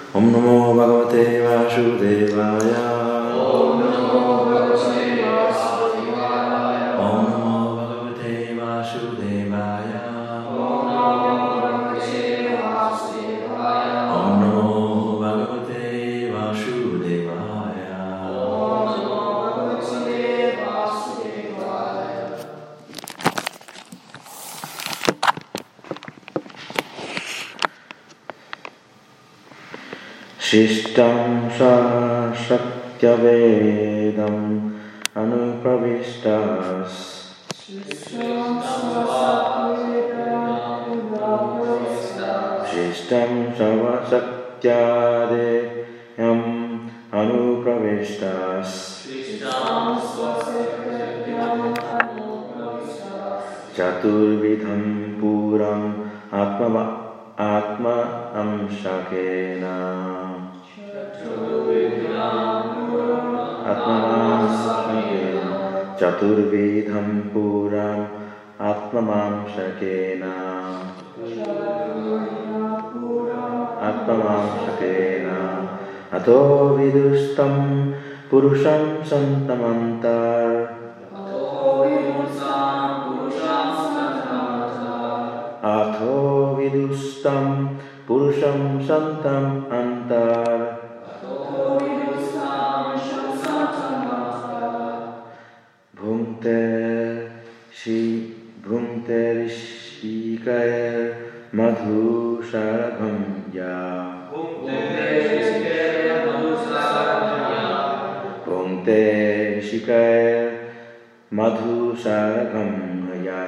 Om Namo Bhagavate Vasudevaya. Om Namo Bhagavate Vasudevaya. Om Namo Bhagavate Vasudevaya. Om Namo Bhagavate Vasudevaya. Om Namo Bhagavate Vasudevaya. Om Namo Bhagavate Vasudevaya. Shishtam Shastyavedam Anupravistas. Shishtam Shavasakyadeyam Anupravistas. Chaturvidham Puram Atma Amshakena. Chaturvidham Puram Atmamamshakena. Ato vidustam purusham santamantar. Ato vidustam purusham santam antar. Bhumte rishikaya madhu sharabham ya. Bhumte rishikaya madhu sharabham ya.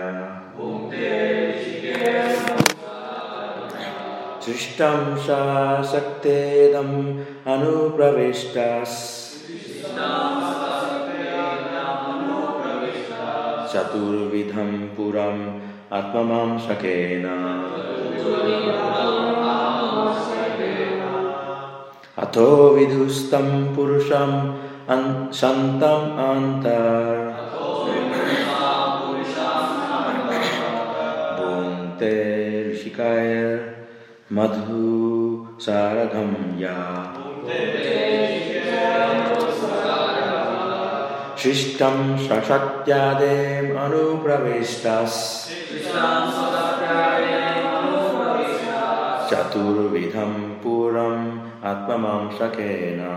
Trishtam shasaktedam anupravishtas. Chaturvidham puram atmamamshakena. Ato vidustam purusham santam antar. Bhunte rishikaya madhu saradham ya. Shishtam Shashatyadem Anupravistas. Chaturvidham Puram Atmamamshakena.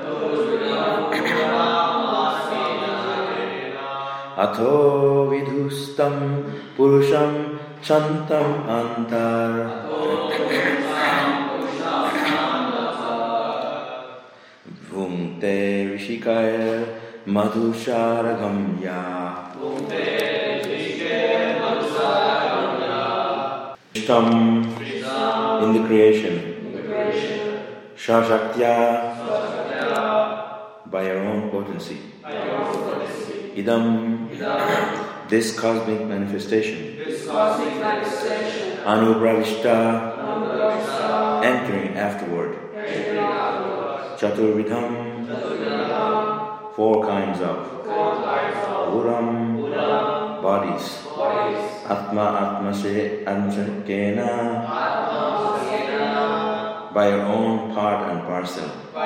Ato vidustam purusham santam antar. Bhumte rishikaya madhusharagam ya. Shishtam in the creation. Shashaktya by your own potency. Idam this cosmic manifestation. Anupravishta entering afterward. Chaturvidham four kinds of Puram bodies. Atma se anshakena by your own part and parcel.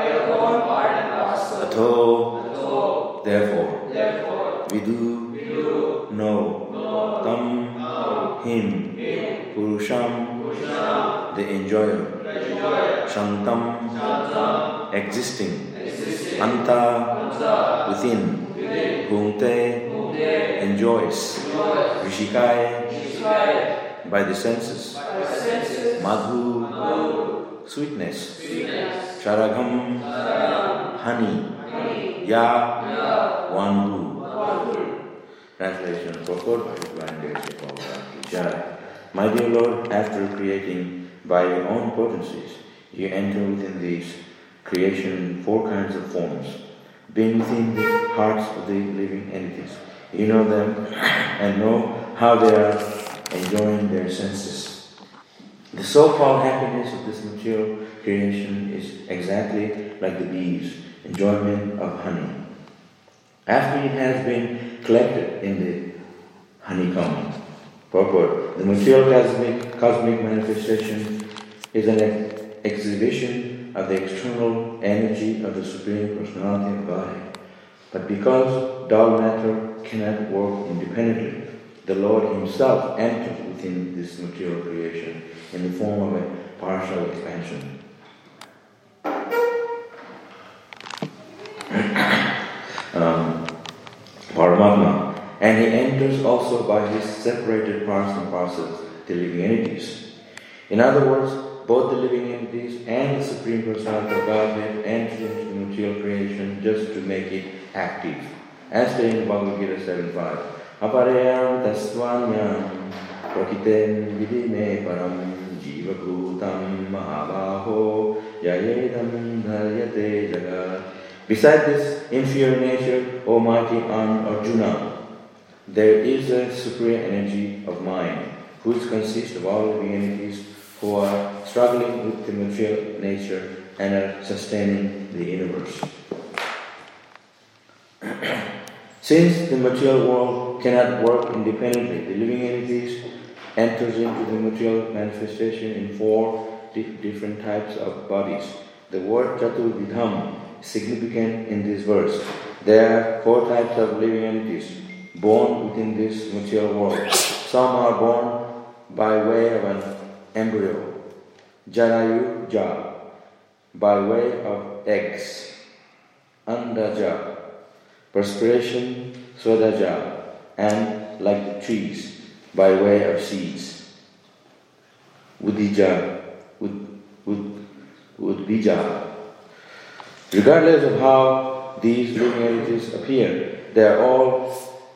Ato therefore. Vidu know. Tam him. Purusham the enjoyer. Shantam existing. Anta within. Bhunte enjoys. Rishikaya by the senses. Madhu sweetness. Sharagam honey. Ya one who. Translation purport by Divine Grace of Allah. My dear Lord, after creating by your own potencies, you enter within these creation four kinds of forms. Being within the hearts of the living entities, you know them and know how they are enjoying their senses. The so-called happiness of this material creation is exactly like the bees' enjoyment of honey. After it has been collected in the honeycomb. Purport. The material cosmic manifestation is an exhibition of the external energy of the Supreme Personality of Godhead. But because dull matter cannot work independently, the Lord Himself enters within this material creation in the form of a partial expansion. Paramatma, and He enters also by His separated parts and parcels, the living entities. In other words, both the living entities and the Supreme Personality of Godhead enter into the material creation just to make it active. As stated in Bhagavad Gita 7.5, Aparayam tasvanyam prakiten vidime param jiva bhutam mahabaho yayedam dharyate jagat. Beside this inferior nature, O mighty Arjuna, there is a superior energy of mind, which consists of all living entities who are struggling with the material nature and are sustaining the universe. Since the material world cannot work independently, the living entities enters into the material manifestation in 4 different types of bodies. The word Chaturvidham is significant in this verse. There are 4 types of living entities born within this material world. Some are born by way of an embryo, Jarayuja, by way of eggs, Andaja, perspiration, Swadaja, and like the trees, by way of seeds, Udija, Udbija. Regardless of how these living entities appear, they are all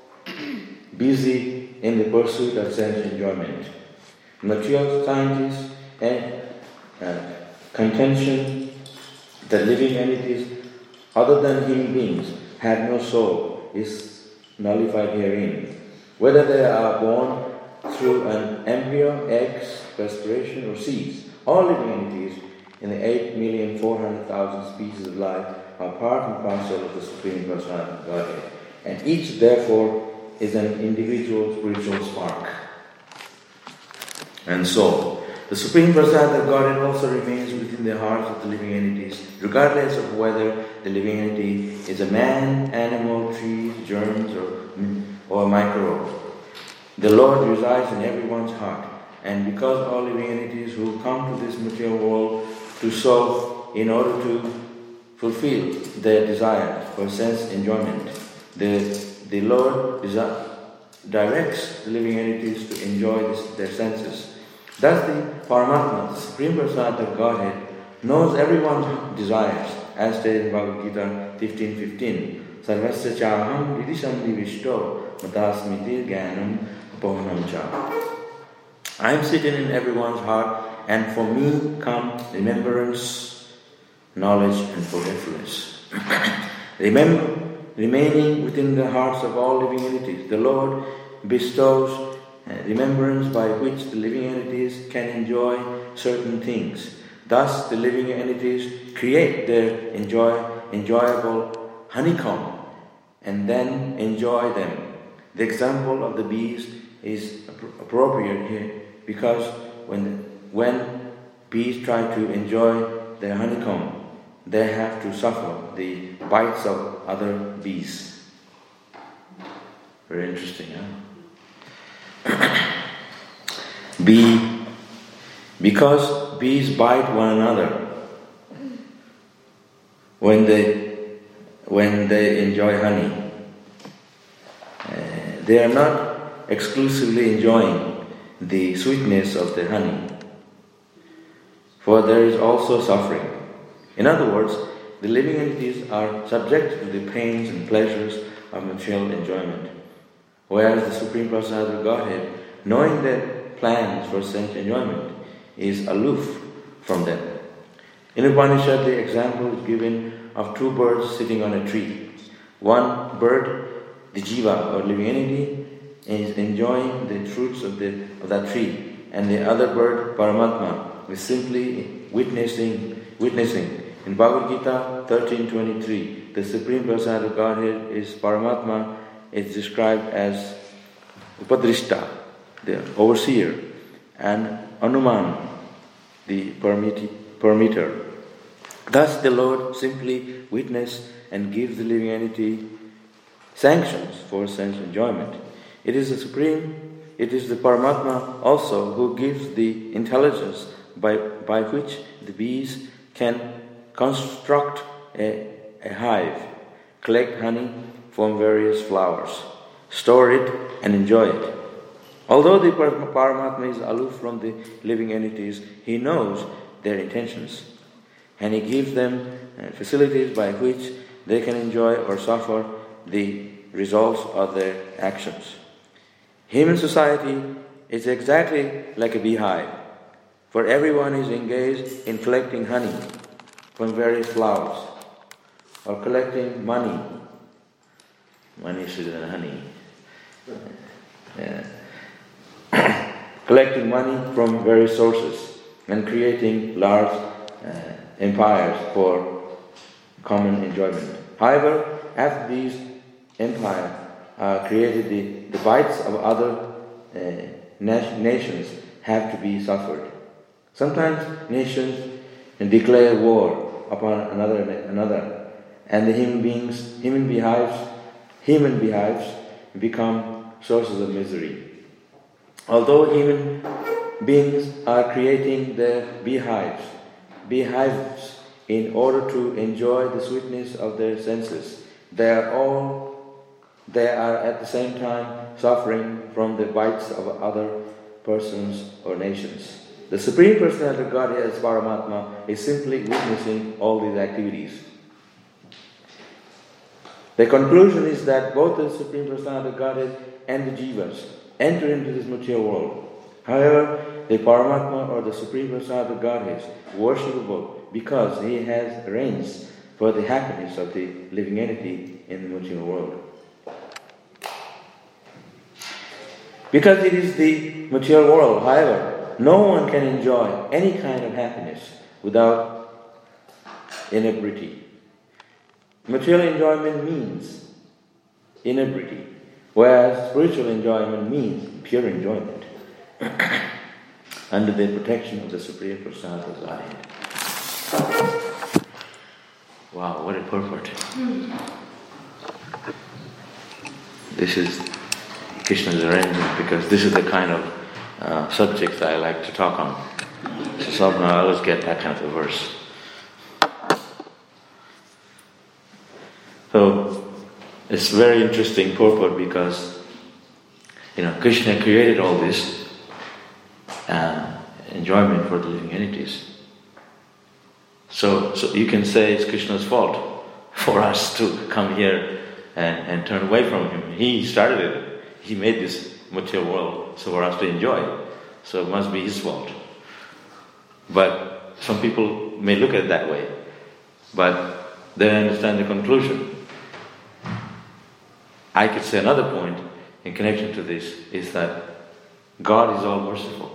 busy in the pursuit of sense enjoyment. Material scientists and contention that living entities other than human beings have no soul is nullified herein. Whether they are born through an embryo, eggs, perspiration, or seeds, all living entities in the 8,400,000 species of life are part and parcel of the Supreme Personality of Godhead, and each therefore is an individual spiritual spark. And so, the Supreme Personality of Godhead also remains within the hearts of the living entities, regardless of whether the living entity is a man, animal, trees, germs, or a microbe. The Lord resides in everyone's heart, and because all living entities who come to this material world to serve in order to fulfill their desire for sense enjoyment, the Lord directs the living entities to enjoy their senses. Thus the Paramatma, the Supreme Personality of Godhead, knows everyone's desires, as stated in Bhagavad Gita 15:15. Sarvasya chaham vidisham divishto matasmiti jnanam apohanam cha. I am sitting in everyone's heart, and for me come remembrance, knowledge, and forgetfulness. Remaining within the hearts of all living entities, the Lord bestows remembrance by which the living entities can enjoy certain things. Thus, the living entities create their enjoyable honeycomb and then enjoy them. The example of the bees is appropriate here because when bees try to enjoy their honeycomb, they have to suffer the bites of other bees. Very interesting, huh? Because bees bite one another when they enjoy honey. They are not exclusively enjoying the sweetness of the honey, for there is also suffering. In other words, the living entities are subject to the pains and pleasures of material enjoyment, whereas the Supreme Personality of Godhead, knowing their plans for sense enjoyment, is aloof from them. In Upanishad, the example is given of 2 birds sitting on a tree. One bird, the jiva or living entity, is enjoying the fruits of that tree, and the other bird, Paramatma, is simply witnessing. In Bhagavad Gita 13:23, the Supreme Personality of Godhead is Paramatma, is described as Upadrishta, the overseer, and Anuman, the permitter. Thus the Lord simply witnesses and gives the living entity sanctions for sense enjoyment. It is the Paramatma also who gives the intelligence by which the bees can construct a hive, collect honey from various flowers, store it and enjoy it. Although the Paramatma is aloof from the living entities, he knows their intentions, and he gives them facilities by which they can enjoy or suffer the results of their actions. Human society is exactly like a beehive, for everyone is engaged in collecting honey from various flowers, or collecting money. Money is sweeter than honey. Collecting money from various sources and creating large empires for common enjoyment. However, after these empires are created, the bites of other nations have to be suffered. Sometimes nations declare war upon another, and the human beehives become sources of misery. Although human beings are creating their beehives in order to enjoy the sweetness of their senses, they are at the same time suffering from the bites of other persons or nations. The Supreme Personality of Godhead as Paramatma is simply witnessing all these activities. The conclusion is that both the Supreme Personality of Godhead and the Jivas enter into this material world. However, the Paramatma or the Supreme Personality of Godhead is worshipable because he has arranged for the happiness of the living entity in the material world. Because it is the material world, however, no one can enjoy any kind of happiness without inebriety. Material enjoyment means inebriety, whereas spiritual enjoyment means pure enjoyment under the protection of the Supreme Personality of Godhead. Wow, what a purport. This is Krishna's arrangement, because this is the kind of subjects I like to talk on. So somehow I always get that kind of a verse. So it's very interesting purport because Krishna created all this enjoyment for the living entities. So you can say it's Krishna's fault for us to come here and turn away from him. He started it. He made this material world so for us to enjoy. So it must be his fault. But some people may look at it that way. But they understand the conclusion. I could say another point in connection to this is that God is all merciful.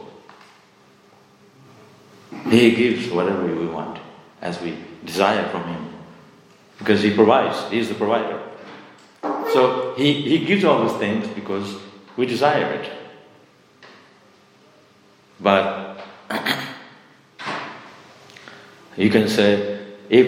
He gives whatever we want as we desire from him. Because he provides. He is the provider. So he gives all these things because we desire it. But you can say,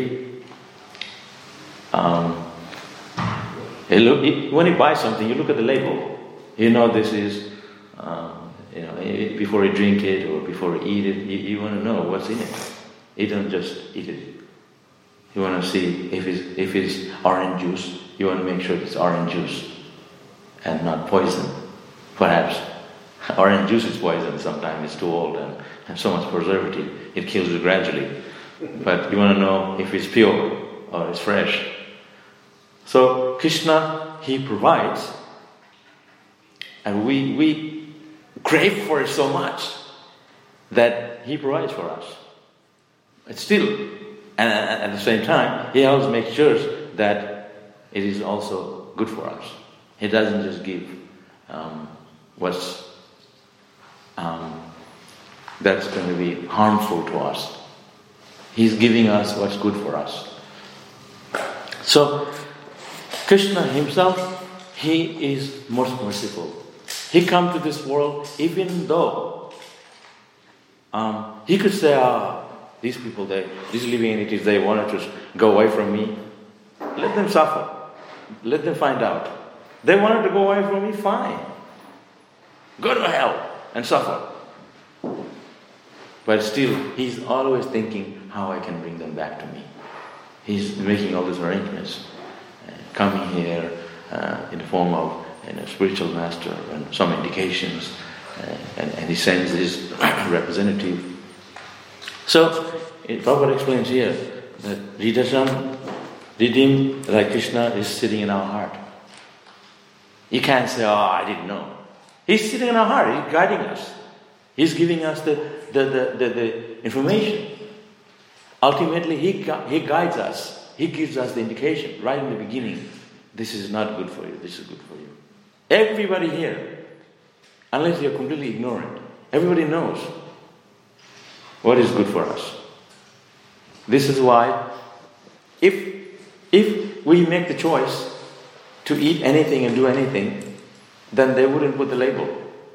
when you buy something, you look at the label. You know this is, before you drink it or before you eat it, you want to know what's in it. You don't just eat it. You want to see if it's orange juice. You want to make sure it's orange juice and not poison. Perhaps orange juice is poison sometimes. It's too old and has so much preservative. It kills you gradually. But you want to know if it's pure or it's fresh. So Krishna, he provides, and we crave for it so much that he provides for us. It's still, and at the same time, he always makes sure that it is also good for us. He doesn't just give what's that's going to be harmful to us. He's giving us what's good for us. So Krishna himself, he is most merciful. He comes to this world even though he could say, These people, these living entities, they wanted to go away from me. Let them suffer. Let them find out. They wanted to go away from me, fine. Go to hell and suffer. But still, he's always thinking how I can bring them back to me. He's making all these arrangements. Coming here in the form of spiritual master and some indications. And he sends his representative. So, Prabhupada explains here that Redeemed like Krishna is sitting in our heart. You can't say, I didn't know. He's sitting in our heart, he's guiding us. He's giving us the information. Ultimately, he guides us. He gives us the indication right in the beginning. This is not good for you, this is good for you. Everybody here, unless you're completely ignorant, everybody knows what is good for us. This is why, if we make the choice to eat anything and do anything, then they wouldn't put the label.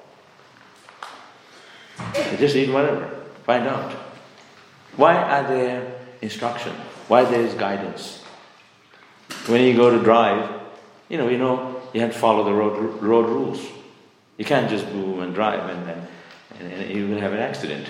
They just eat whatever, find out. Why are there instruction? Why there is guidance? When you go to drive, you have to follow the road rules. You can't just boom and drive and you will have an accident.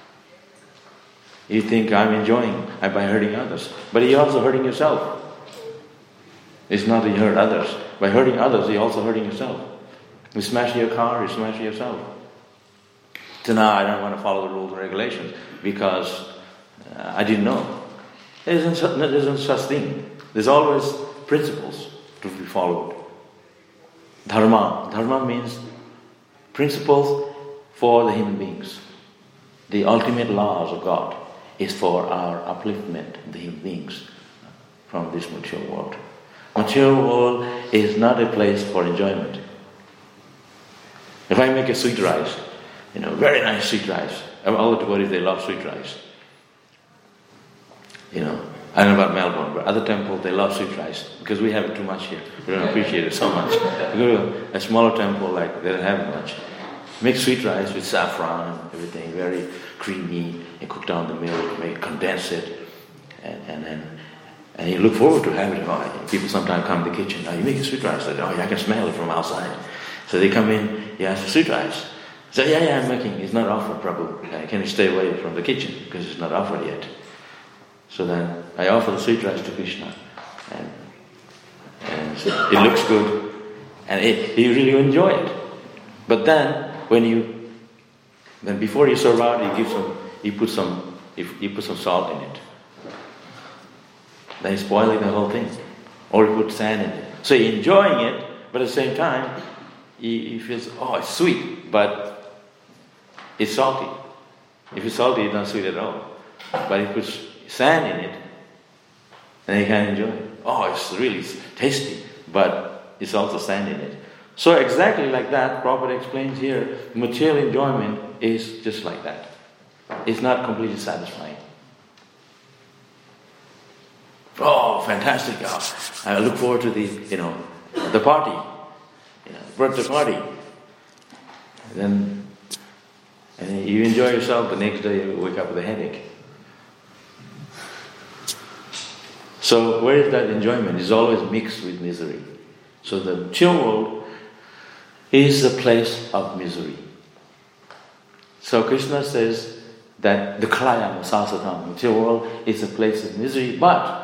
You think I'm enjoying by hurting others, but you're also hurting yourself. It's not that you hurt others. By hurting others, you're also hurting yourself. You smash your car, you smash yourself. So now I don't want to follow the rules and regulations because I didn't know. There isn't such thing. There's always principles to be followed. Dharma. Dharma means principles for the human beings. The ultimate laws of God is for our upliftment, the human beings, from this material world. Material world is not a place for enjoyment. If I make a sweet rice, very nice sweet rice. All the devotees, they love sweet rice. I don't know about Melbourne, but other temples, they love sweet rice because we have it too much here. We don't appreciate it so much. You go to a smaller temple, they don't have it much. Make sweet rice with saffron and everything, very creamy. You cook down the milk, condense it, and you look forward to having it. People sometimes come to the kitchen. You make a sweet rice. I can smell it from outside. So they come in, you ask for sweet rice. Say, I'm making. It's not offered, Prabhu. Can you stay away from the kitchen because it's not offered yet? So then I offer the sweet rice to Krishna, and so it looks good, and you really enjoy it. But then before you serve out, you put some salt in it. Then you're spoiling the whole thing, or you put sand in it. So you're enjoying it, but at the same time, you feel it's sweet, but it's salty. If it's salty, it's not sweet at all. But you put sand in it, and you can enjoy it. It's really tasty, but it's also sand in it. So exactly like that, Prabhupada explains here, material enjoyment is just like that. It's not completely satisfying. Fantastic! I look forward to the party, birthday party. And you enjoy yourself. The next day you wake up with a headache. So where is that enjoyment? It's always mixed with misery. So the material world is a place of misery. So Krishna says that the Kalayam, Sasatam, material world is a place of misery, but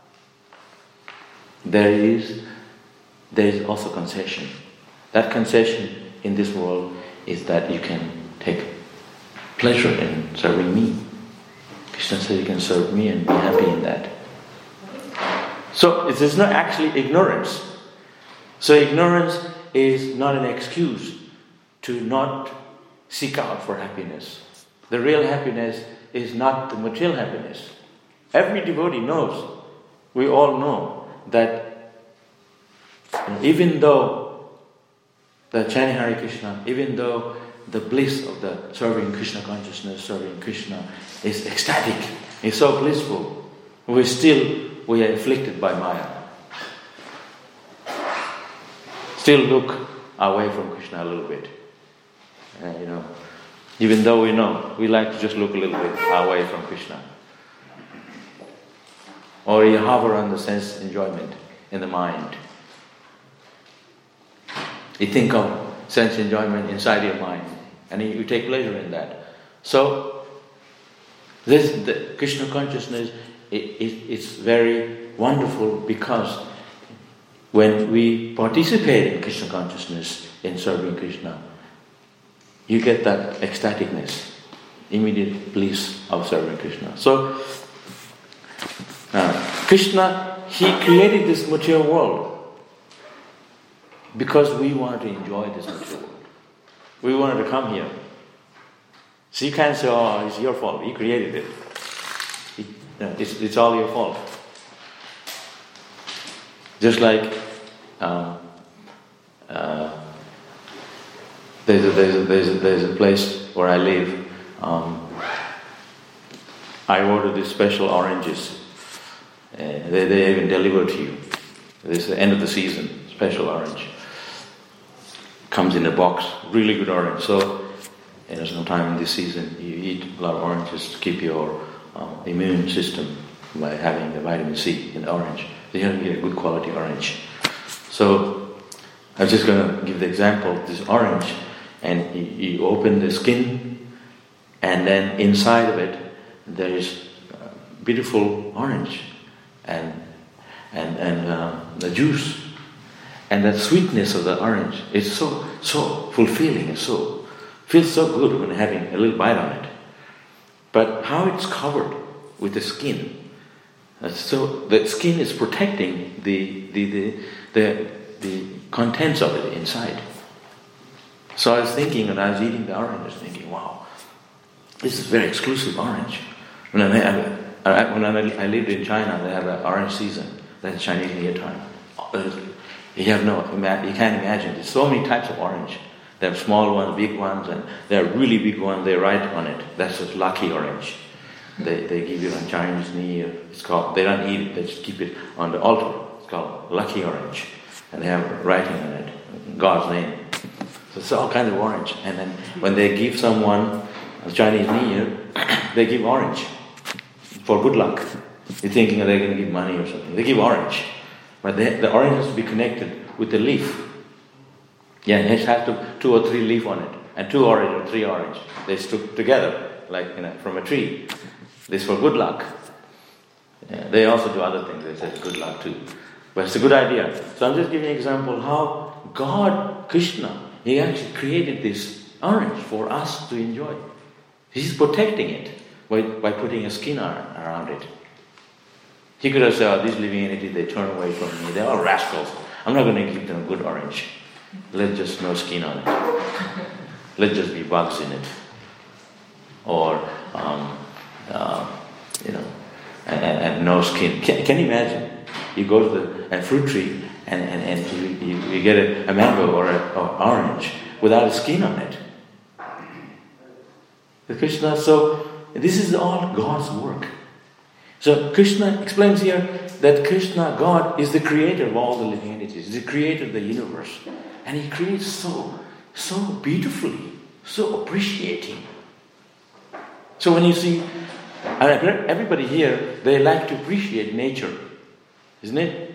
there is also concession. That concession in this world is that you can take pleasure in serving me. Krishna says you can serve me and be happy in that. So it is not actually ignorance. So ignorance is not an excuse to not seek out for happiness. The real happiness is not the material happiness. Every devotee knows, we all know, that even though the chanting Hare Krishna, even though the bliss of the serving Krishna consciousness, serving Krishna is ecstatic, is so blissful, we are afflicted by Maya. Still look away from Krishna a little bit. Even though we know, we like to just look a little bit away from Krishna. Or you hover on the sense enjoyment in the mind. You think of sense enjoyment inside your mind, and you take pleasure in that. So, the Krishna consciousness is very wonderful, because when we participate in Krishna consciousness, in serving Krishna, you get that ecstaticness, immediate bliss of serving Krishna. So, Krishna, He created this material world because we wanted to enjoy this material world. We wanted to come here. So you can't say, oh, it's your fault, you created it. It's all your fault. Just like there's a place where I live. I ordered these special oranges. They even deliver to you. This is the end of the season, special orange. Comes in a box, really good orange. So, sometime in this season, you eat a lot of oranges to keep your immune system by having the vitamin C in the orange. So you have to get a good quality orange. So, I'm just going to give the example of this orange. And you open the skin, and then inside of it, there is beautiful orange and the juice, and that sweetness of the orange is so fulfilling. It feels so good when having a little bite on it. But how it's covered with the skin, so the skin is protecting the contents of it inside. So I was thinking, when I was eating the orange, I was thinking, wow, this is very exclusive orange. When I lived in China, they have an orange season. That's Chinese New Year time. You can't imagine. There's so many types of orange. There are small ones, big ones, and there are really big ones. They write on it. That's just lucky orange. They give you on Chinese New Year. It's called. They don't eat it. They just keep it on the altar. It's called lucky orange, and they have writing on it, God's name. So it's all kinds of orange. And then when they give someone a Chinese New Year, they give orange for good luck. You're thinking they're going to give money or something. They give orange. But the orange has to be connected with the leaf. Yeah, it has 2 or 3 leaf on it. And 2 orange or 3 orange. They stuck together, like from a tree. This for good luck. Yeah, they also do other things. They say good luck too. But it's a good idea. So I'm just giving an example how God, Krishna, He actually created this orange for us to enjoy. He's protecting it by putting a skin around it. He could have said, oh, this living entity, they turn away from me. They're all rascals. I'm not going to give them a good orange. Let's just no skin on it. Let's just be bugs in it. Or, and no skin. Can you imagine? You go to a fruit tree and you get a mango or an orange without a skin on it. The Krishna, so this is all God's work. So Krishna explains here that Krishna, God, is the creator of all the living entities. He's the creator of the universe. And He creates so beautifully, so appreciating. So when you see, everybody here, they like to appreciate nature. Isn't it?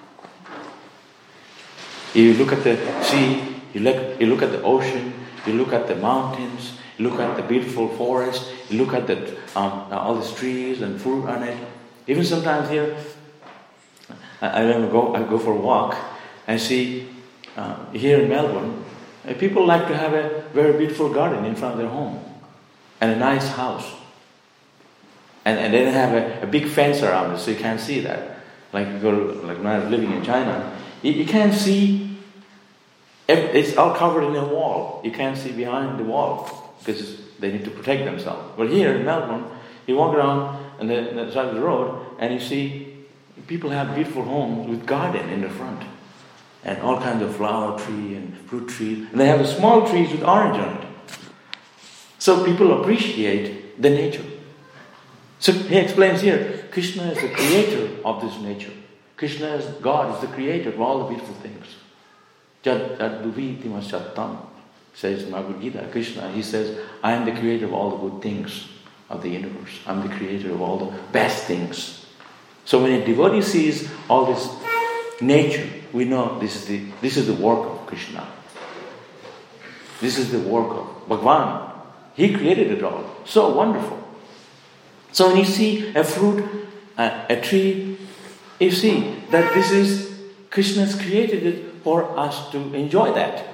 You look at the sea, you look at the ocean, you look at the mountains, you look at the beautiful forest, you look at all these trees and fruit on it. Even sometimes here, I go for a walk and see here in Melbourne, people like to have a very beautiful garden in front of their home and a nice house. And they don't have a big fence around it, so you can't see that. Like when I was living in China, you can't see. It's all covered in a wall. You can't see behind the wall because they need to protect themselves. But here in Melbourne, you walk around on the side of the road and you see people have beautiful homes with garden in the front and all kinds of flower tree and fruit trees, and they have the small trees with orange on it. So people appreciate the nature. So he explains here, Krishna is the creator of this nature. Krishna is God, is the creator of all the beautiful things. Jad Duviti Mashattam. says in Bhagavad Gita, Krishna, he says, I am the creator of all the good things of the universe. I'm the creator of all the best things. So when a devotee sees all this nature, we know this is the work of Krishna. This is the work of Bhagavan. He created it all. So wonderful. So when you see a fruit, a tree, you see that this is, Krishna's created it for us to enjoy that.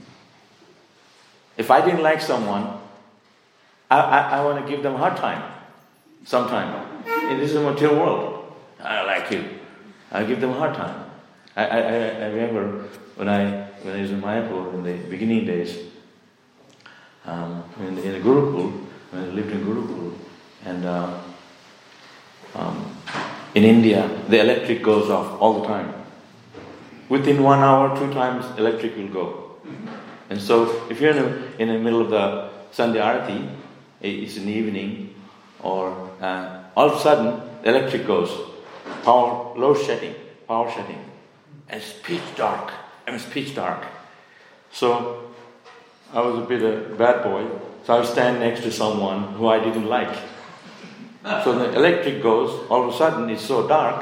If I didn't like someone, I want to give them a hard time. Sometime. In this material world. I don't like you. I give them a hard time. I remember when I was in Mayapur in the beginning days, in a Gurukul, when I lived in Gurukul, and in India, the electric goes off all the time. Within 1 hour, 2 times electric will go. And so, if you're in the middle of the Sandhya Arati, it's in the evening, or all of a sudden, the electric goes. Power shedding. And it's pitch dark. So, I was a bit a bad boy, so I would stand next to someone who I didn't like. So the electric goes, all of a sudden it's so dark,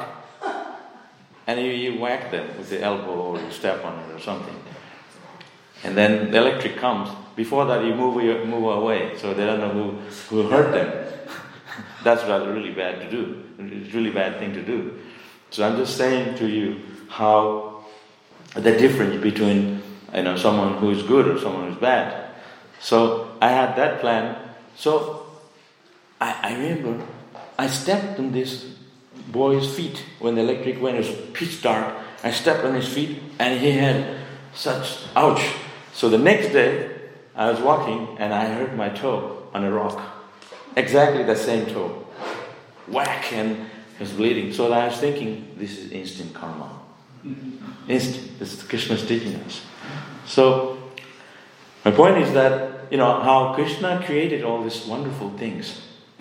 and you whack them with the elbow or you step on it or something. And then the electric comes. Before that you move away, so they don't know who hurt them. That's really bad to do. It's a really bad thing to do. So I'm just saying to you how the difference between someone who is good or someone who is bad. So I had that plan. So I remember I stepped on this boy's feet when the electric went. It was pitch dark. I stepped on his feet and he had such ouch. So the next day I was walking and I hurt my toe on a rock. Exactly the same toe. Whack, and it was bleeding. So I was thinking, this is instant karma. Instant. This is Krishna's teaching us. So my point is that, how Krishna created all these wonderful things.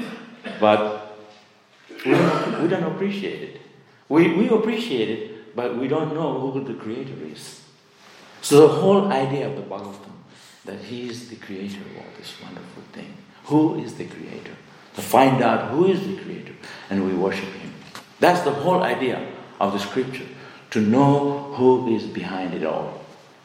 But we don't appreciate it. We appreciate it, but we don't know who the creator is. So the whole idea of the Bhagavatam, that he is the creator of all this wonderful thing. Who is the creator? To find out who is the creator, and we worship him. That's the whole idea of the scripture. To know who is behind it all.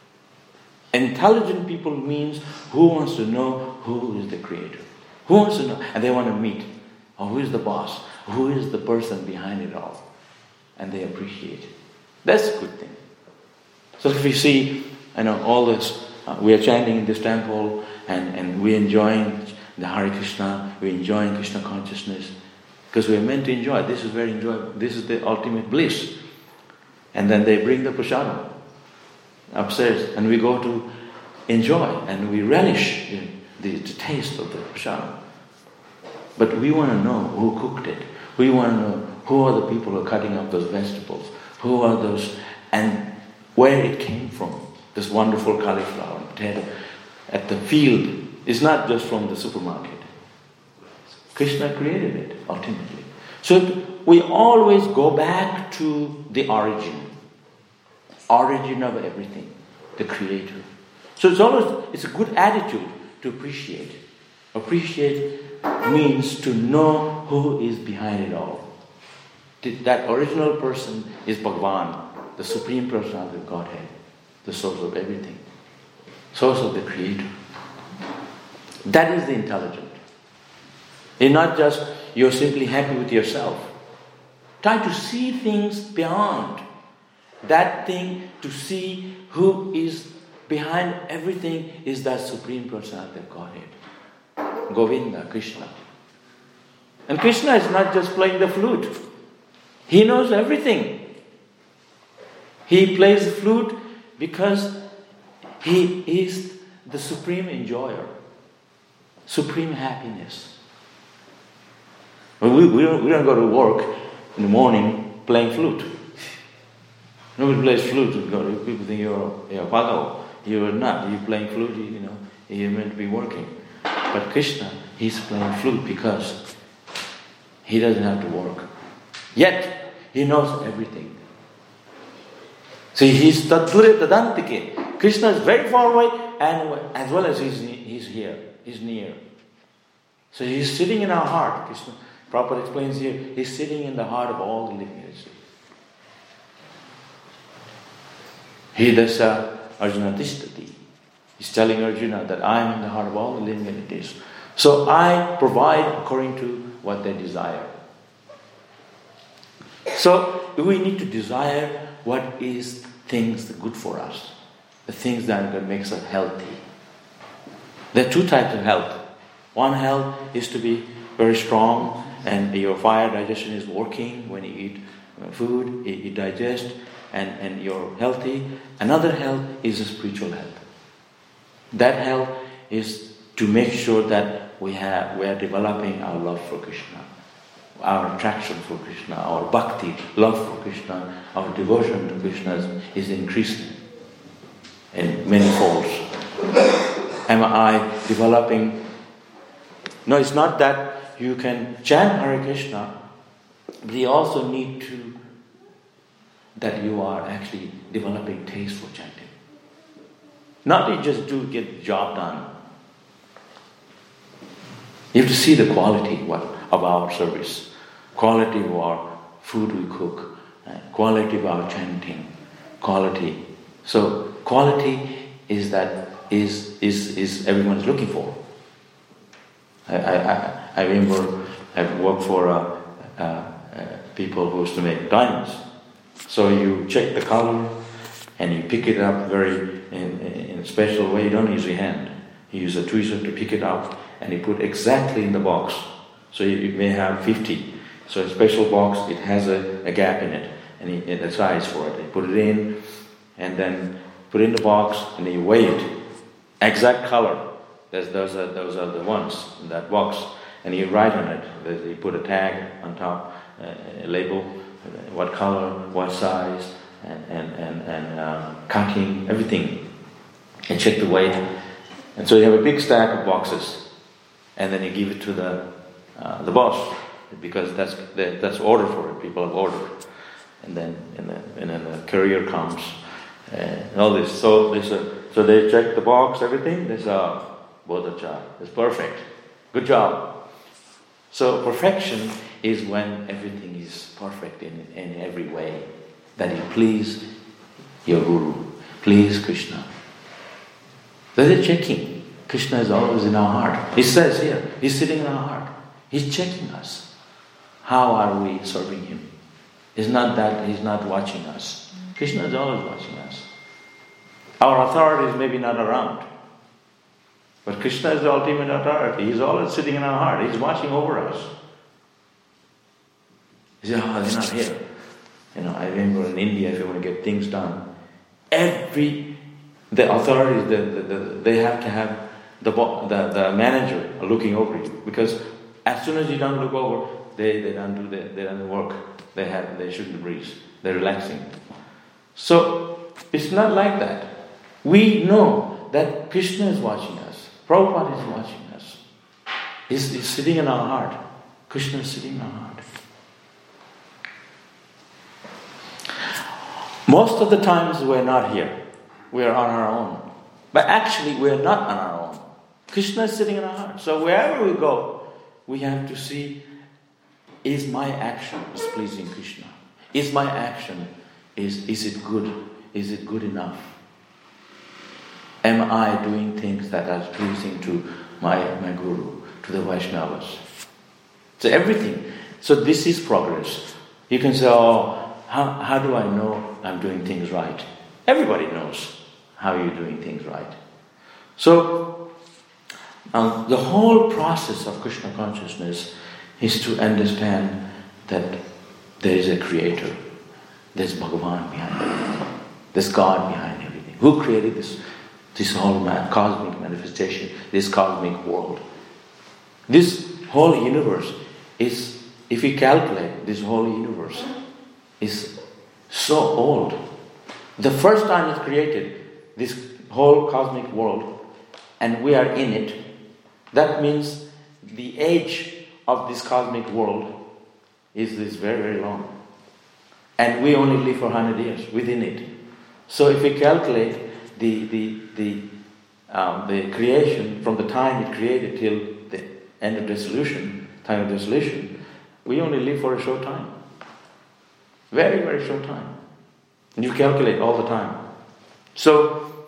Intelligent people means who wants to know who is the creator. Who wants to know? And they want to meet. Or who is the boss? Who is the person behind it all? And they appreciate it. That's a good thing. So if we see, all this, we are chanting in this temple and we're enjoying the Hare Krishna, we're enjoying Krishna consciousness, because we're meant to enjoy. This is very enjoyable. This is the ultimate bliss. And then they bring the prasadam upstairs and we go to enjoy and we relish the taste of the prasadam. But we want to know who cooked it. We want to know who are the people who are cutting up those vegetables. Who are those, and where it came from. This wonderful cauliflower potato at the field is not just from the supermarket. Krishna created it ultimately. So we always go back to the origin of everything, the creator. So it's a good attitude to appreciate. Appreciate means to know who is behind it all. That original person is Bhagavan, the Supreme Personality of Godhead, the source of everything, source of the creator. That is the intelligent. It's not just you're simply happy with yourself. Try to see things beyond that thing, to see who is behind everything is that Supreme Personality of Godhead. Govinda, Krishna. And Krishna is not just playing the flute. He knows everything. He plays the flute because he is the supreme enjoyer. Supreme happiness. We don't go to work in the morning playing flute. Nobody plays flute. People think you're pagal. You're not. You're playing flute, you're meant to be working. But Krishna, he's playing flute because he doesn't have to work. Yet, he knows everything. See, he's Tattva Tadantike. Krishna is very far away, and as well as he's here, he's near. So he's sitting in our heart. Krishna Prabhupada explains here, he's sitting in the heart of all the living entities. He does Arjuna Tishtati. He's telling Arjuna that I am in the heart of all the living entities. So I provide according to what they desire. So we need to desire what is things good for us, the things that are going to make us healthy. There are two types of health. One health is to be very strong and your fire digestion is working when you eat food, you digest and you're healthy. Another health is a spiritual health. That health is to make sure that we are developing our love for Krishna, our attraction for Krishna, our bhakti, love for Krishna, our devotion to Krishna is increasing in many folds. Am I developing? No, it's not that you can chant Hare Krishna, but you also need to, that you are actually developing taste for chanting. Not you just get the job done. You have to see the quality of our service, quality of our food we cook, quality of our chanting, quality. So quality is everyone's looking for. I remember I worked for people who used to make diamonds. So you check the color and you pick it up in a special way. You don't use your hand. You use a tweezer to pick it up and you put exactly in the box. So you may have 50. So a special box, it has a gap in it and the size for it. You put it in and then put it in the box and you weigh it. Exact color. Those are the ones in that box. And you write on it. You put a tag on top, a label, what color, what size, and cutting, everything. And check the weight. And so you have a big stack of boxes. And then you give it to the boss. Because that's order for it. People have ordered. And then the courier comes. And all this. So they check the box, everything. They say, Bodhacha, it's perfect. Good job. So perfection is when everything is perfect in every way. That you please your Guru, please Krishna. So they're checking. Krishna is always in our heart. He says here, he's sitting in our heart. He's checking us. How are we serving him? It's not that he's not watching us. Krishna is always watching us. Our authority is maybe not around. But Krishna is the ultimate authority. He's always sitting in our heart. He's watching over us. You say, they're not here. I remember in India, if you want to get things done, the authorities, they have to have the manager looking over you. Because as soon as you don't look over, they don't do work. They shouldn't breathe. They're relaxing. So it's not like that. We know that Krishna is watching us. Prabhupada is watching us. He's sitting in our heart. Krishna is sitting in our heart. Most of the times we're not here. We're on our own. But actually we're not on our own. Krishna is sitting in our heart. So wherever we go, we have to see, is my action pleasing Krishna? Is my action, is it good? Is it good enough? Am I doing things that are pleasing to my Guru, to the Vaishnavas? So everything. So this is progress. You can say, how do I know I'm doing things right? Everybody knows how you're doing things right. So the whole process of Krishna consciousness is to understand that there is a creator. There's Bhagavan behind everything. There's God behind everything. Who created this whole cosmic manifestation, this cosmic world? This whole universe is, if we calculate, this whole universe is so old. The first time it's created, this whole cosmic world, and we are in it, that means the age of this cosmic world is very, very long. And we only live for 100 years within it. So if we calculate the the creation, from the time it created till the end of dissolution, time of dissolution, we only live for a short time. Very, very short time. And you calculate all the time. So,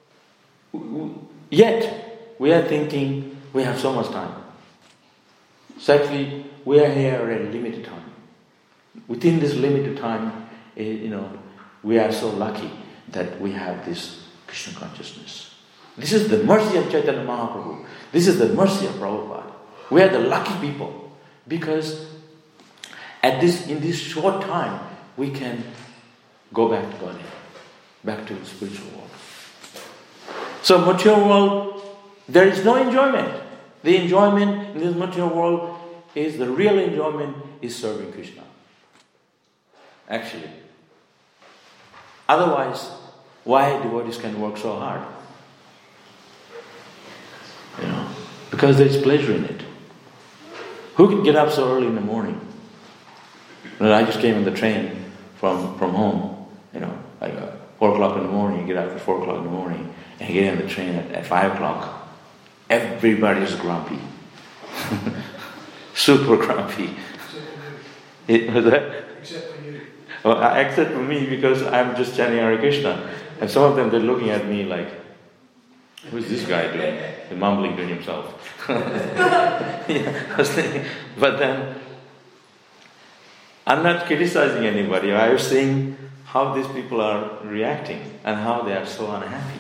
yet, we are thinking we have so much time. So actually, we are here at a limited time. Within this limited time, we are so lucky that we have this Krishna consciousness. This is the mercy of Chaitanya Mahaprabhu. This is the mercy of Prabhupada. We are the lucky people because in this short time we can go back to Godhead, back to the spiritual world. So material world, there is no enjoyment. The enjoyment in this material world is the real enjoyment is serving Krishna. Actually. Otherwise, why devotees can work so hard? Because there is pleasure in it. Who can get up so early in the morning? I just came on the train from home, like 4 o'clock in the morning, you get up at 4 o'clock in the morning, and you get on the train at 5 o'clock. Everybody's grumpy. Super grumpy. Except for you. Well, except for me, because I'm just chanting Hare Krishna. And some of them, they're looking at me like, who's this guy doing? He's mumbling to himself. But then, I'm not criticizing anybody. I was saying how these people are reacting and how they are so unhappy.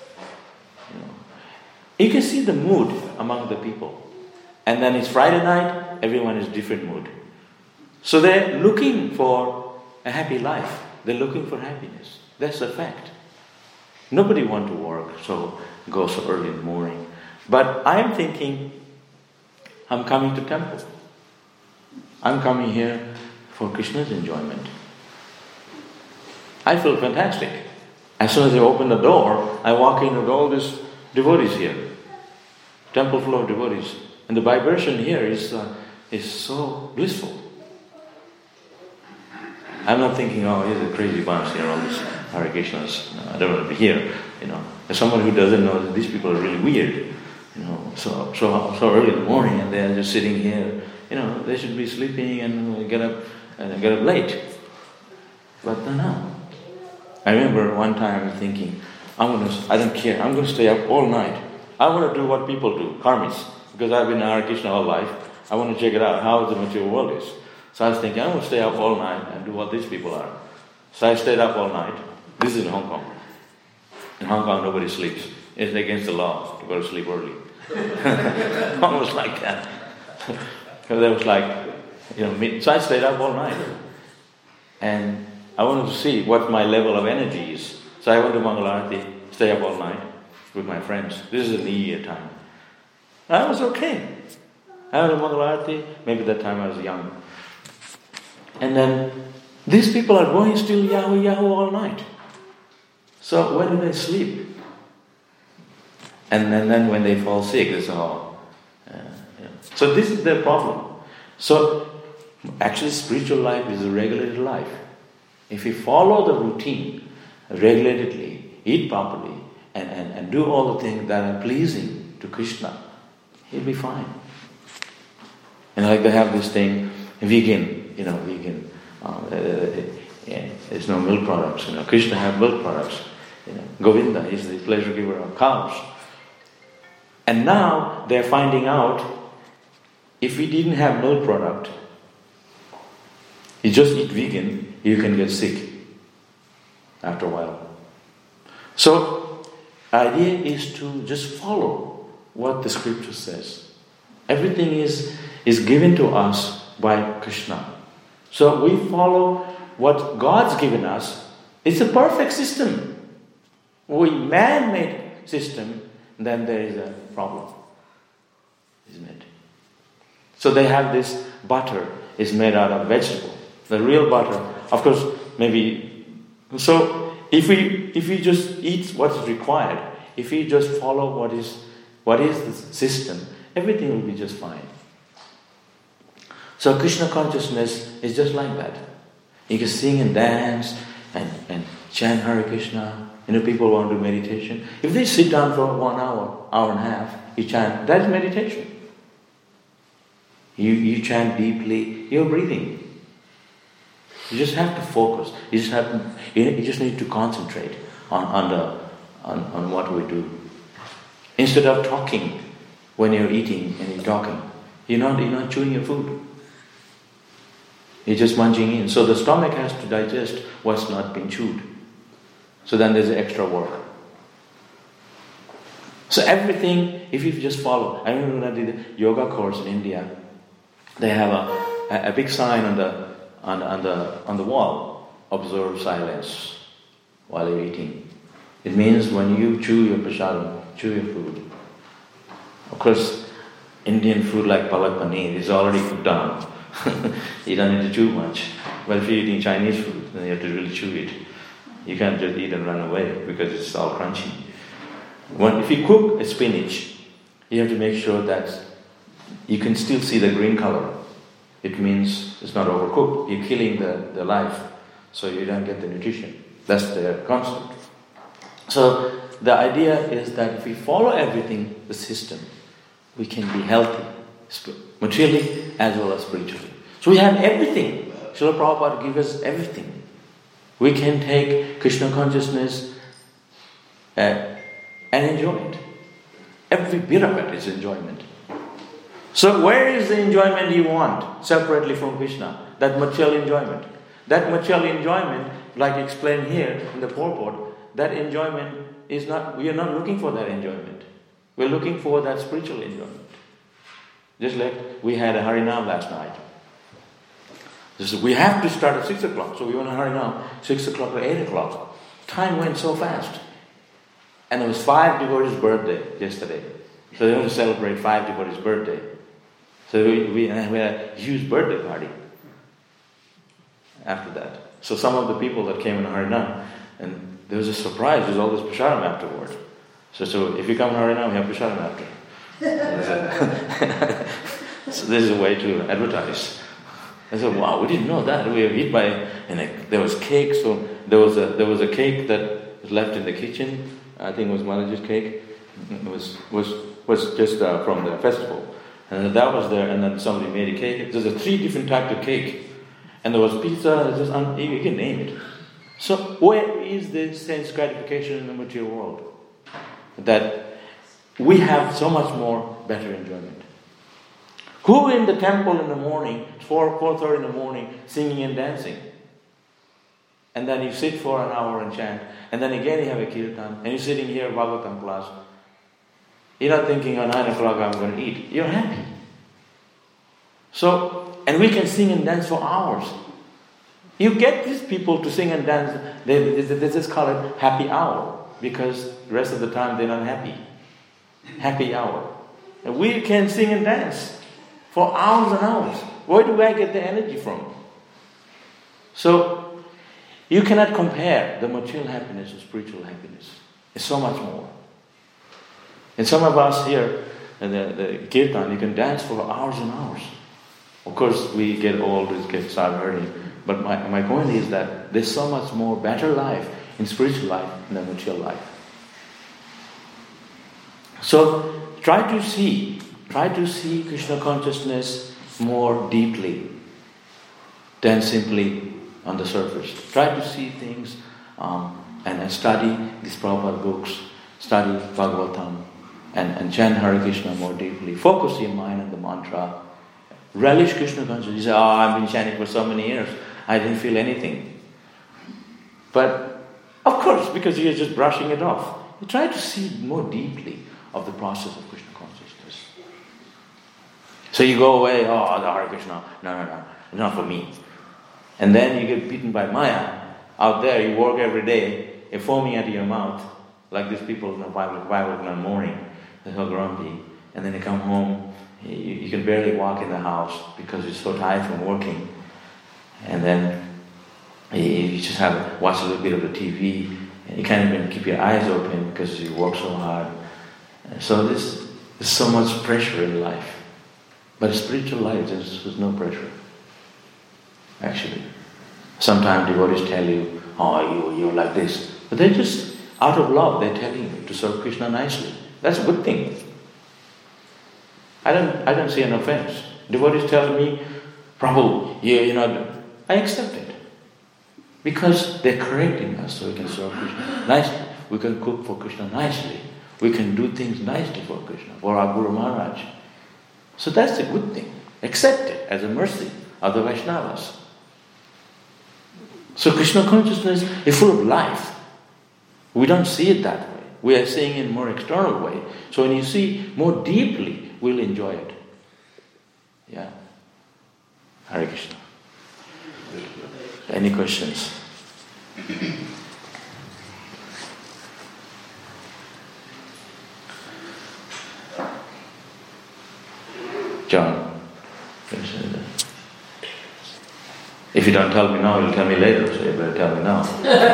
You can see the mood among the people. And then it's Friday night, everyone is different mood. So they're looking for a happy life. They're looking for happiness. That's a fact. Nobody wants to work, so go so early in the morning. But I'm thinking, I'm coming to temple. I'm coming here for Krishna's enjoyment. I feel fantastic. As soon as I open the door, I walk in with all these devotees here. Temple full of devotees. And the vibration here is so blissful. I'm not thinking, here's a crazy bunch here, all these Hare Krishnas. No, I don't want to be here. As someone who doesn't know that these people are really weird. So early in the morning, and they're just sitting here. They should be sleeping and get up late. But no. I remember one time thinking, I don't care. I'm going to stay up all night. I want to do what people do, karmis, because I've been in Hare Krishna all life. I want to check it out, how the material world is. So I was thinking, I'm going to stay up all night and do what these people are. So I stayed up all night. This is in Hong Kong. In Hong Kong, nobody sleeps. It's against the law to go to sleep early. Almost like that. Because it was like, so I stayed up all night. And I wanted to see what my level of energy is. So I went to Mangalarati, stay up all night with my friends. This is a New Year time. I was okay. I went to Mangalarati, maybe that time I was young. And then these people are going still Yahoo all night. So when do they sleep? And then when they fall sick, it's all. So this is their problem. So actually spiritual life is a regulated life. If we follow the routine regulatedly, eat properly, and do all the things that are pleasing to Krishna, he'll be fine. And like they have this thing, vegan. There's no milk products. Krishna have milk products. Govinda is the pleasure giver of cows. And now they're finding out, if we didn't have milk product, you just eat vegan, you can get sick after a while. So, the idea is to just follow what the scripture says. Everything is given to us by Krishna. So we follow what God's given us. It's a perfect system. We man-made system, then there is a problem, isn't it? So they have this butter is made out of vegetable. The real butter, of course, maybe. So if we just eat what's required, if we just follow what is the system, everything will be just fine. So Krishna consciousness is just like that. You can sing and dance, and chant Hare Krishna. People want to do meditation. If they sit down for 1 hour, hour and a half, you chant, that is meditation. You chant deeply, you're breathing. You just have to focus. You just need to concentrate on what we do. Instead of talking when you're eating and you're talking, you're not chewing your food. You're just munching in. So the stomach has to digest what's not been chewed. So then there's extra work. So everything, if you just follow. I remember when I did a yoga course in India. They have a big sign on the wall. Observe silence while you're eating. It means when you chew your prasadam, chew your food. Of course, Indian food like palak paneer is already cooked down. You don't need to chew much. But if you're eating Chinese food, then you have to really chew it. You can't just eat and run away because it's all crunchy. If you cook a spinach, you have to make sure that you can still see the green color. It means it's not overcooked. You're killing the life, so you don't get the nutrition. That's the concept. So the idea is that if we follow everything, the system, we can be healthy, materially as well as spiritually. So we have everything. Srila Prabhupada gives us everything. We can take Krishna consciousness and enjoy it. Every bit of it is enjoyment. So where is the enjoyment you want separately from Krishna? That material enjoyment. That material enjoyment, like explained here in the purport, that enjoyment is not, we are not looking for that enjoyment. We're looking for that spiritual enjoyment. Just like we had a Harinam last night. We have to start at 6 o'clock, so we want to hurry now. 6 o'clock or 8 o'clock. Time went so fast. And it was 5 devotees' birthday yesterday. So they want to celebrate 5 devotees' birthday. So we had a huge birthday party after that. So some of the people that came in Harinam, and there was a surprise, there's all this prasadam afterward. So if you come in Harinam, we have prasadam after. So this is a way to advertise. I said, wow, we didn't know that. We were hit by, and there was cake. So there was a cake that was left in the kitchen. I think it was Manager's cake. It was just from the festival, and that was there. And then somebody made a cake. There's 3 different types of cake, and there was pizza. You can name it. So where is the sense gratification in the material world? That we have so much more better enjoyment. Who in the temple in the morning, 4:30 in the morning, singing and dancing? And then you sit for an hour and chant, and then again you have a kirtan, and you're sitting here in Bhagavatam class. You're not thinking, 9 o'clock I'm going to eat. You're happy. So, and we can sing and dance for hours. You get these people to sing and dance, they just call it happy hour, because the rest of the time they're not happy. Happy hour. And we can sing and dance for hours and hours. Where do I get the energy from? So, you cannot compare the material happiness with spiritual happiness. It's so much more. And some of us here, the kirtan, you can dance for hours and hours. Of course, we get old, we start hurting. But my point is that there's so much more better life in spiritual life than material life. So, try to see Krishna consciousness more deeply than simply on the surface. Try to see things and study these Prabhupada books, study Bhagavatam, and chant Hare Krishna more deeply. Focus your mind on the mantra. Relish Krishna consciousness. You say, I've been chanting for so many years, I didn't feel anything. But, of course, because you're just brushing it off. You try to see more deeply of the process of Krishna consciousness. So you go away, the Hare Krishna, no, not for me. And then you get beaten by Maya. Out there, you work every day, you're foaming out of your mouth, like these people in the Bible in the morning, they're so grumpy. And then they come home, you can barely walk in the house because you're so tired from working. And then you just watch a little bit of the TV, and you can't even keep your eyes open because you work so hard. So there's so much pressure in life. But spiritual life, there's no pressure. Actually. Sometimes devotees tell you, oh, you're like this. But they're just, out of love, they're telling you to serve Krishna nicely. That's a good thing. I don't see an offense. Devotees tell me, Prabhu, you're not... I accept it. Because they're correcting us so we can serve Krishna nicely. We can cook for Krishna nicely. We can do things nicely for Krishna, for our Guru Maharaj. So that's a good thing. Accept it as a mercy of the Vaishnavas. So Krishna consciousness is full of life. We don't see it that way. We are seeing it in a more external way. So when you see more deeply, we'll enjoy it. Yeah. Hare Krishna. Any questions? John? If you don't tell me now, you'll tell me later, so you better tell me now.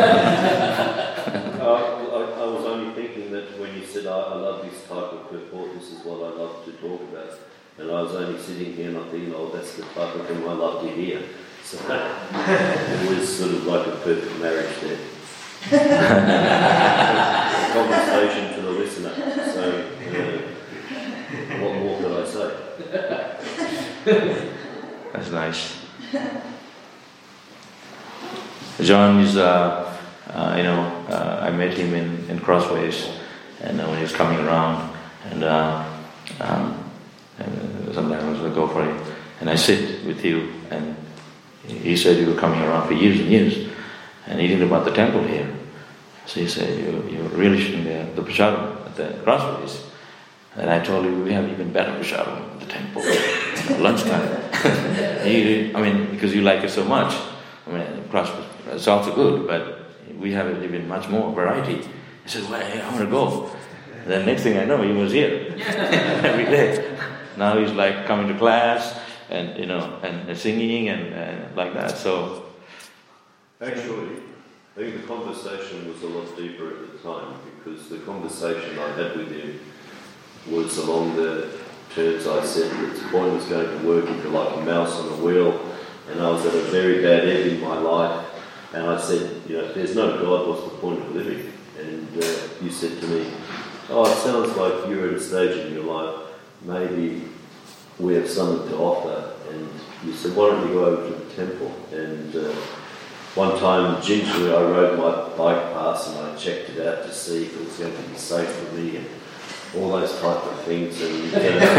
I was only thinking that when you said, I love this type of purport, this is what I love to talk about. And I was only sitting here and I'm thinking, that's the type of thing I love to hear. So it was sort of like a perfect marriage there. A conversation to the listener. So what more could I say? That's nice. John is, I met him in Crossways, and when he was coming around, and sometimes I go for it, and I sit with you, and he said you were coming around for years and years, and he didn't know about the temple here. So he said, you're relishing the prasadam at the Crossways. And I told you, we have even better prasadam at the temple, lunchtime. Because you like it so much. Crossways, it's also good, but we have even much more variety. He said, well, I want to go. And then next thing I know, he was here every day. Now he's like coming to class, and and singing and like that. So actually, I think the conversation was a lot deeper at the time, because the conversation I had with him was along the terms I said that the point was going to work if you're like a mouse on a wheel, and I was at a very bad end in my life, and I said, if there's no God, what's the point of living? And you said to me, it sounds like you're at a stage in your life, maybe we have something to offer. And you said, why don't you go over to the temple? And one time, gingerly, I rode my bike past and I checked it out to see if it was going to be safe for me and all those type of things. And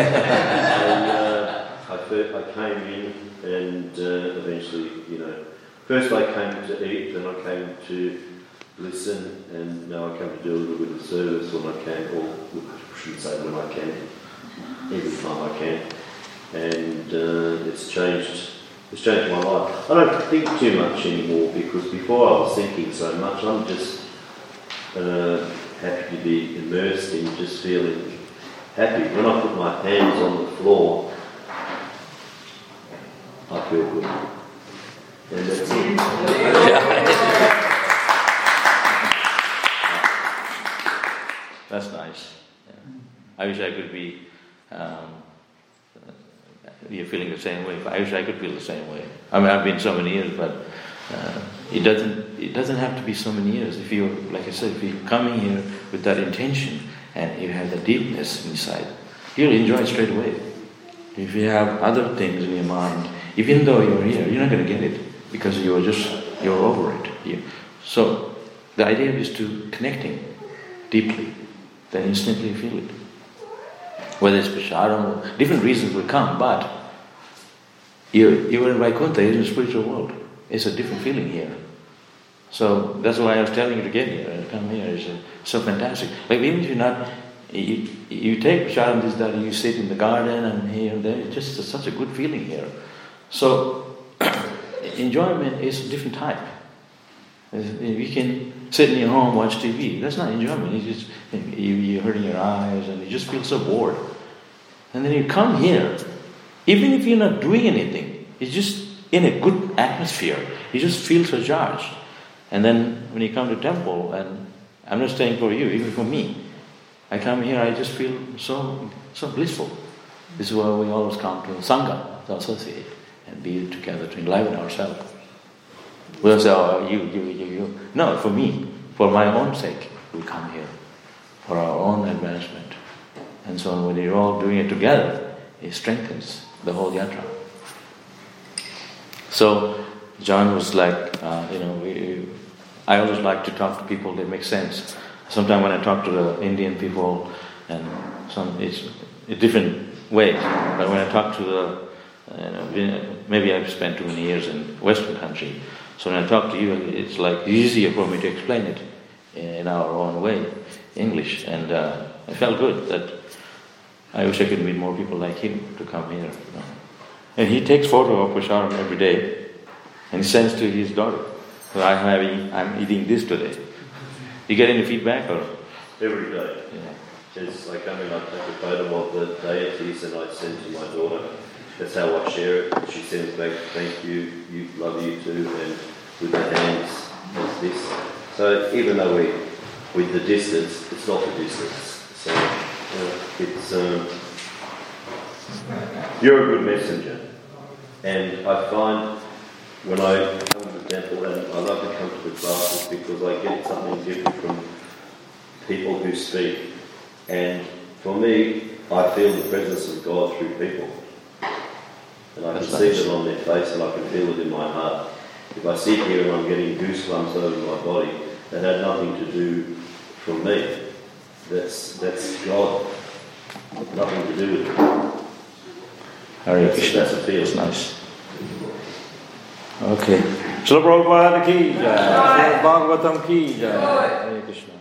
I came in and eventually, first I came to eat, then I came to listen, and now I come to do a little bit of service when I can, or I shouldn't say when I can, every time I can. And it's changed my life. I don't think too much anymore, because before I was thinking so much. I'm just happy to be immersed in just feeling happy. When I put my hands on the floor, I feel good. And that's it. That's nice. Yeah. I wish I could be... you're feeling the same way. I wish I could feel the same way. I've been so many years, but it doesn't have to be so many years. If you, like I said, if you're coming here with that intention and you have the deepness inside, you'll enjoy it straight away. If you have other things in your mind, even though you're here, you're not going to get it, because you're over it. So the idea is to connecting deeply, then instantly feel it. Whether it's prasadam, different reasons will come, but you're in Vaikuntha, you're in the spiritual world. It's a different feeling here. So that's why I was telling you to get here and come here. It's so fantastic. Like even if you're not, you take prasadam, this, that, you sit in the garden and here and there, it's just such a good feeling here. So enjoyment is a different type. You can sit in your home, watch TV. That's not enjoyment. You're hurting your eyes and you just feel so bored. And then you come here, even if you're not doing anything, it's just in a good atmosphere. You just feel so charged. And then when you come to temple, and I'm not saying for you, even for me, I come here, I just feel so blissful. This is why we always come to Sangha, to associate and be together to enliven ourselves. We'll say, oh, you. No, for me, for my own sake, we come here. For our own advancement. And so when you're all doing it together, it strengthens the whole yatra. So John was like, I always like to talk to people that make sense. Sometimes when I talk to the Indian people, and it's a different way. But when I talk to maybe I've spent too many years in Western country, so when I talk to you, it's like easier for me to explain it in our own way, English. And I felt good that I wish I could meet more people like him to come here. And he takes photo of Pusharam every day and sends to his daughter. So I'm eating this today. You get any feedback or? Every day. Yeah. Just I come in, I take a photo of the deities and I send to my daughter. That's how I share it. She sends back, thank you, love you too, and with the hands like this. So even though with the distance, it's not the distance. So it's you're a good messenger. And I find when I come to the temple, and I love to come to the classes because I get something different from people who speak. And for me, I feel the presence of God through people. And I can see it on their face and I can feel it in my heart. If I sit here and I'm getting goosebumps over my body, that had nothing to do from me. That's God. Nothing to do with it. Hare Krishna. That's a feeling. That's nice. Okay. Srila Prabhupada ki jai. Srila Bhagavatam ki jai. Hare Krishna.